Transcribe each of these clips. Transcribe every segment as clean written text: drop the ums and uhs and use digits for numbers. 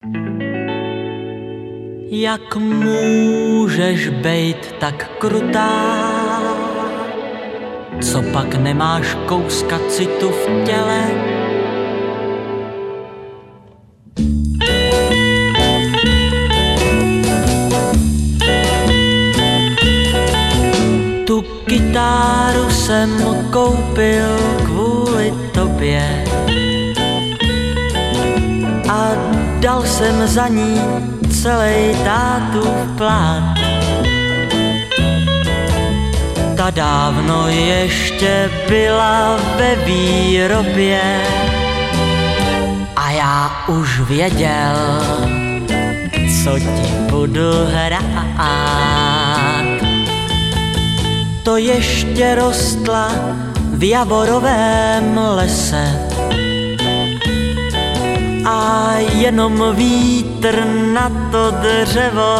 Jak můžeš bejt tak krutá? Co pak nemáš kouska citu v těle? Tu kytáru jsem koupil kvůli tobě a dal jsem za ní celej tátův plát. Ta dávno ještě byla ve výrobě a já už věděl, co ti budu hrát. To ještě rostla v javorovém lese a jenom vítr na to dřevo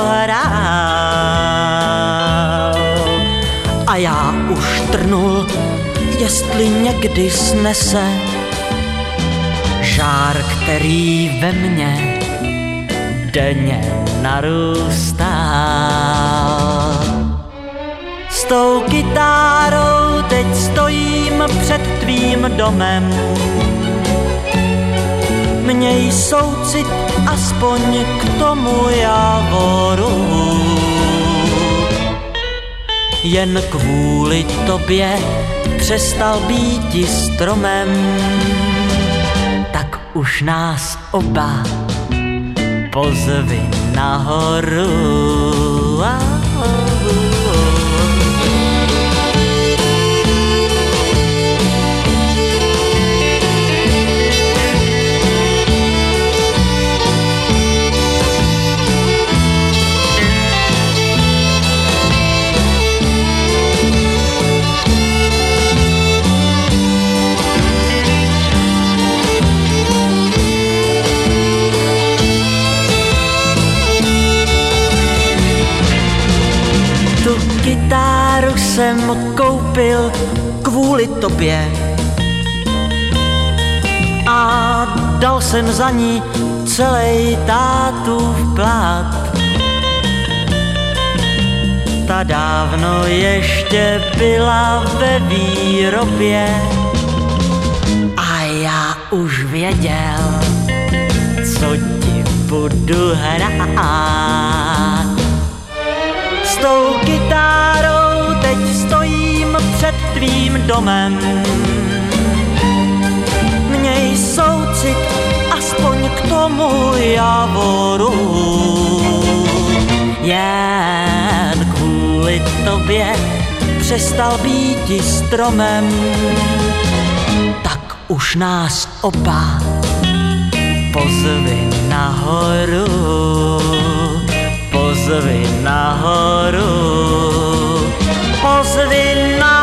hrál. A já už trnul, jestli někdy snese žár, který ve mně denně narůstá. S tou kytárou teď stojím před tvým domem. Měj soucit aspoň k tomu javoru. Jen kvůli tobě přestal býti stromem, tak už nás oba pozvi nahoru. Kytáru jsem koupil kvůli tobě a dal jsem za ní celej tátův plát. Ta dávno ještě byla ve výrobě a já už věděl, co ti budu hrát. S tou kytárou teď stojím před tvým domem. Měj soucit aspoň k tomu javoru. Jen kvůli tobě přestal býti stromem, tak už nás oba pozvi nahoru. Pozvi nahoru, pozvi nahoru.